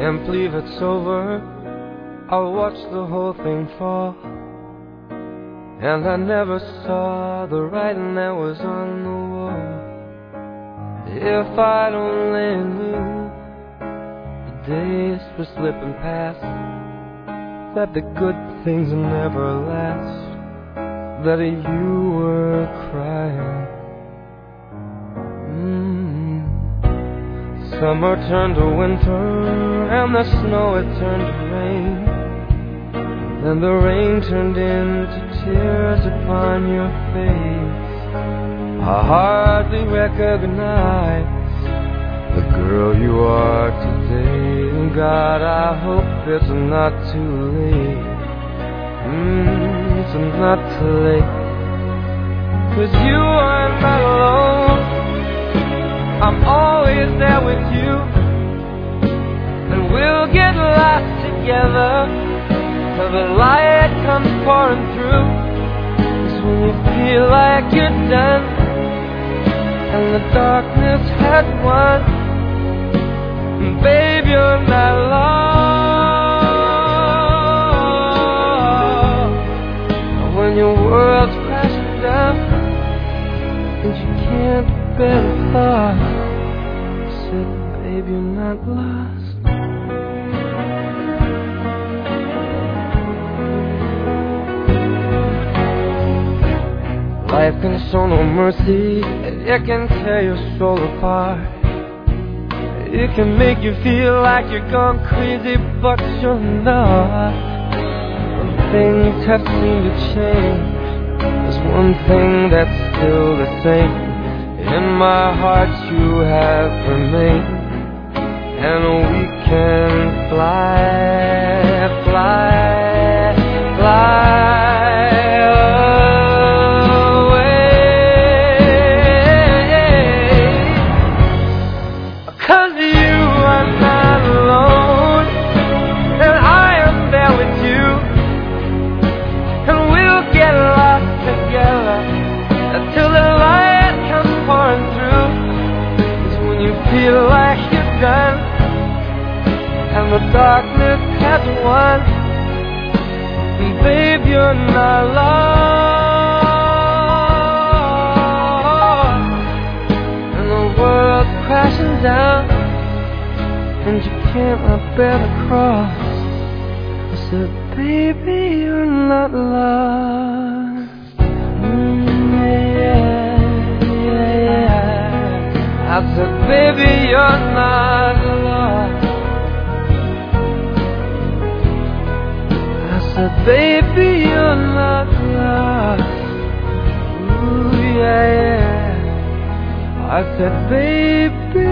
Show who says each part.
Speaker 1: can't believe it's over. I'll watch the whole thing fall, and I never saw the writing that was on the wall. If I'd only knew the days were slipping past, that the good things never last, that you were crying. Summer turned to winter, and the snow it turned to rain. Then the rain turned into tears upon your face. I hardly recognize the girl you are today. God, I hope it's not too late. It's not too late. 'Cause you are not alone. I'm always there with you, and we'll get lost together till the light comes pouring through. It's when you feel like you're done and the darkness has won. And babe, you're not lost. When your world's crashing down and you can't bear the thought, I said, babe, you're not lost. Life can show no mercy, it can tear your soul apart. It can make you feel like you're gone crazy, but you're not. When things have seemed to change, there's one thing that's still the same. In my heart you have remained, and we can fly, fly, fly. Feel like you're done and the darkness has won. And babe, you're not lost. And the world's crashing down and you can't bear the cross. I said, baby, you're not lost. I said, baby, you're not lost. I said, baby, you're not lost. Ooh, yeah, yeah. I said, baby,